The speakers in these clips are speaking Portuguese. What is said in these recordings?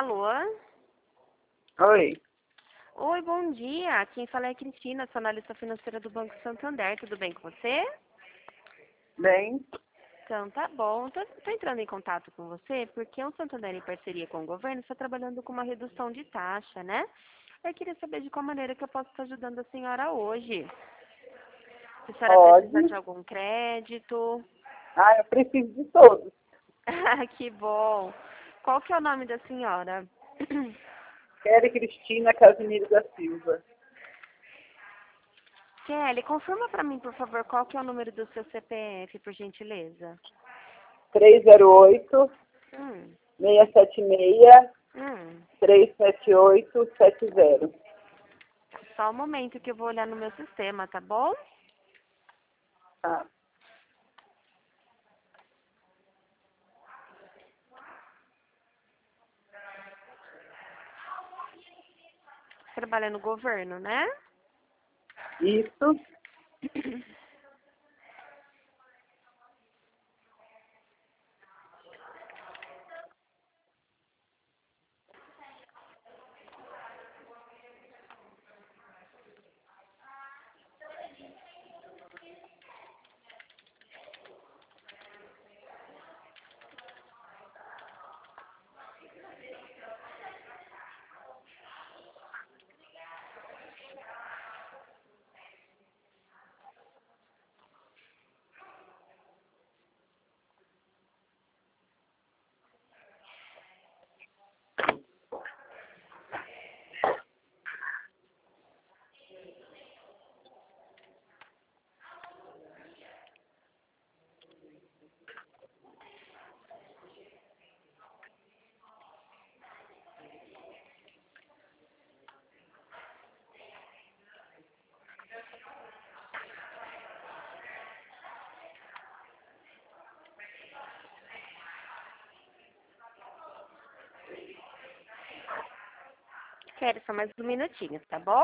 Alô? Oi, Oi, bom dia. Quem fala é a Cristina, sou analista financeira do Banco Santander. Tudo bem com você? bem, Então, tá bom. Tô entrando em contato com você porque o Santander, em parceria com o governo, está trabalhando com uma redução de taxa, né? Eu queria saber de qual maneira que eu posso estar ajudando a senhora hoje. Se a senhora precisa de pode. algum crédito. Eu preciso de todos. Ah, que bom. Qual que é o nome da senhora? Kelly Cristina Casimiro da Silva. Kelly, confirma para mim, por favor, qual que é o número do seu CPF, por gentileza. 308 Hum, 676 hum. 378 70. Só um momento que eu vou olhar no meu sistema, tá bom? Tá. Trabalha no governo, né? Isso. Quero só mais um minutinho, tá bom?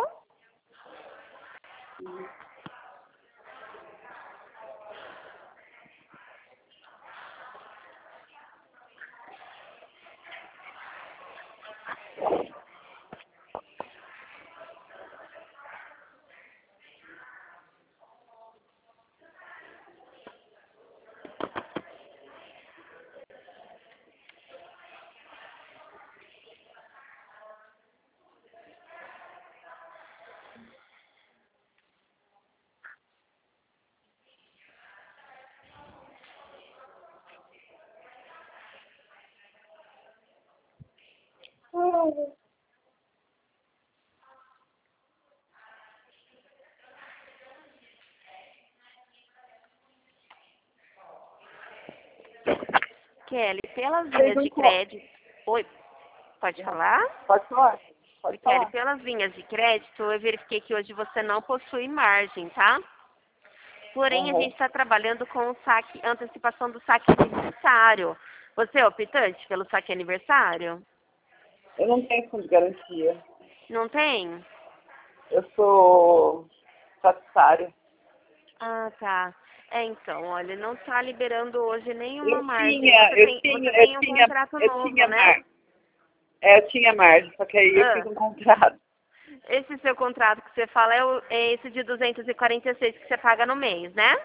Kelly, pelas Fez linhas um de co- crédito... Oi, pode falar? Pode falar? Pode Kelly, falar. pelas linhas de crédito, eu verifiquei que hoje você não possui margem, tá? Porém, a gente Uhum. está trabalhando com o saque, antecipação do saque aniversário. Você é optante pelo saque aniversário? Eu não tenho fundo de garantia. Não tem? Eu sou estatutária. Ah, tá. É, então, olha, não está liberando hoje nenhuma Eu margem. tinha, Você eu tem, tinha, você eu tem um tinha, contrato eu novo, tinha né? margem. Eu tinha margem, só que aí eu fiz Ah, um contrato. esse seu contrato que você fala é esse de 246 que você paga no mês, né?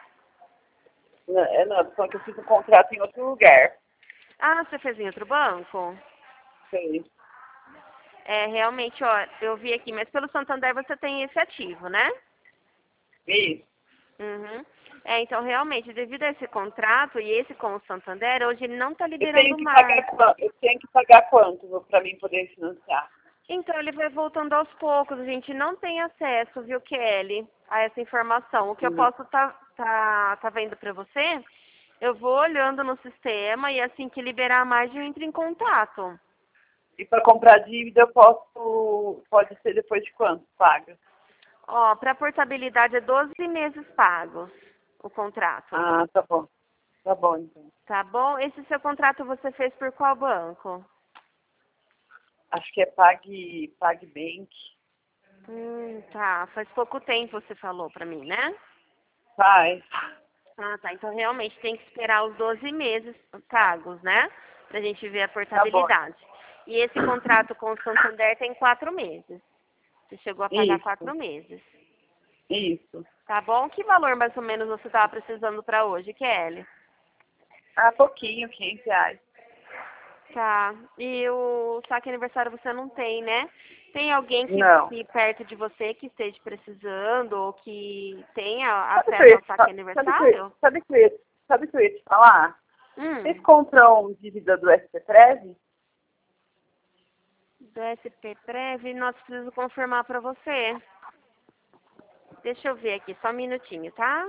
Não, só que eu fiz um contrato em outro lugar. Ah, você fez em outro banco? Sei. É, realmente, ó, eu vi aqui, mas pelo Santander você tem esse ativo, né? Isso. Uhum. É, então, realmente, devido a esse contrato e esse com o Santander, hoje ele não está Eu tenho liberando que mais. pagar quanto? Eu tenho que pagar quanto para mim poder financiar? Então, ele vai voltando aos poucos. A gente não tem acesso, viu, Kelly, a essa informação. O que eu Uhum. posso tá vendo para você, eu vou olhando no sistema e assim que liberar mais, eu entro em contato. E para comprar dívida eu posso, pode ser depois de quanto paga? Ó, para portabilidade é 12 meses pagos o contrato. Ah, tá bom. Tá bom, então. Tá bom? Esse seu contrato você fez por qual banco? Acho que é PagBank. Tá. Faz pouco tempo você falou pra mim, né? Faz. Ah, tá. Então realmente tem que esperar os 12 meses pagos, né? Pra gente ver a Tá bom. portabilidade. E esse contrato com o Santander tem 4 meses. Você chegou a pagar Isso, 4 meses. isso. Tá bom? Que valor mais ou menos você estava precisando para hoje, Kelly? Ah, pouquinho, R$ 500. Tá. E o saque aniversário você não tem, né? Tem alguém Não. que perto de você que esteja precisando ou que tenha Sabe o que eu acesso ao ia, saque aniversário? sabe o que eu ia te falar? Vocês Hum, compram dívida do SP13? do SP Prev, nós precisamos confirmar para você. Deixa eu ver aqui, só um minutinho, tá?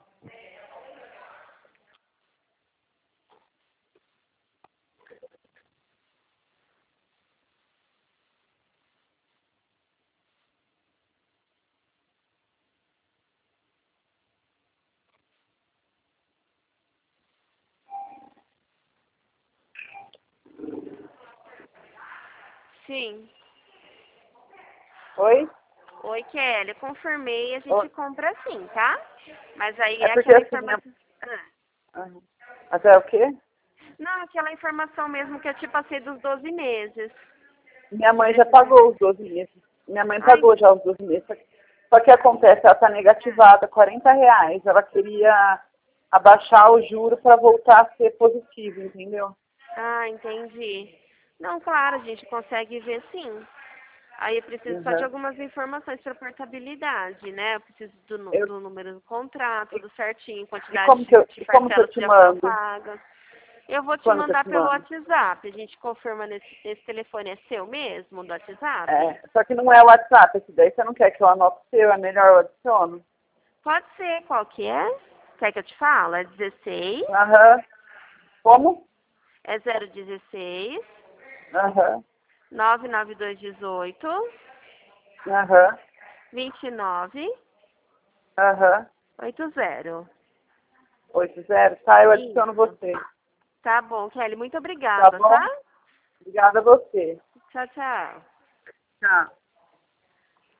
Sim. Oi? Oi, Kelly, confirmei, a gente Oi? compra sim, tá? Mas aí É é porque aquela assim, informação. Ah. Aham. Até o quê? Não, aquela informação mesmo que eu te passei dos 12 meses. Minha Que mãe já precisa. pagou os 12 meses. Minha mãe Ai, pagou já os 12 meses. Só que acontece, ela está negativada, R$ 40. Ela queria abaixar o juro para voltar a ser positivo, entendeu? entendi. Não, claro, a gente consegue ver sim. Aí eu preciso só de Uhum. algumas informações para portabilidade, né? Eu preciso Eu, do número do contrato, e, tudo certinho, e quantidade como que eu, de e como que eu parcelas te que já foram mando? pagas. Eu vou te Quando que eu mandar te pelo mando? WhatsApp. A gente confirma nesse telefone. É seu mesmo, do WhatsApp? É, só que não é o WhatsApp, esse daí você não quer que eu anote o seu, é melhor eu adiciono. Pode ser. Qual que é? Quer que eu te fale? É 16. Aham. Como? É 016 Aham. 99218 Aham. 29 Aham. 80. 80, tá? Eu adiciono Isso. você. Tá bom, Kelly. Muito Tá obrigada, tá? bom? Obrigada a você. Tchau, tchau. Tchau.